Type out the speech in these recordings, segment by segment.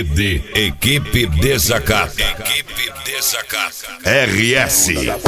Equipe Desacato. Equipe Desacato. RS.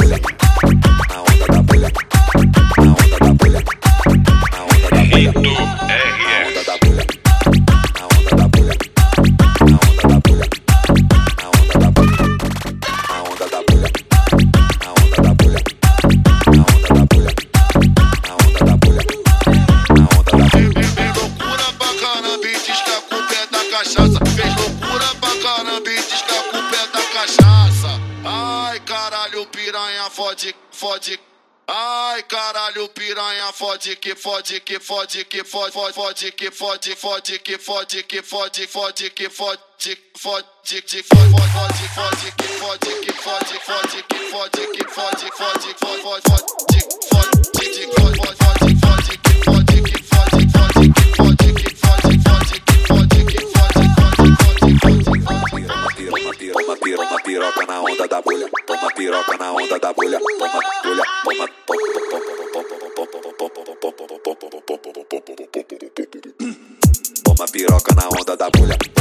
Fez loucura pra caramba e diz que a culpa é da cachaça. Ai caralho, piranha fode, fode. Ai caralho, piranha fode que fode, que fode, que fode, fode que fode, fode que fode, que fode, fode que fode, fode que fode, fode, fode que fode, que fode, fode que fode, que fode, fode, fode, fode, Toma piroca na onda da bolha, toma piroca na onda da bolha, toma bolha, toma piroca na onda da bolha.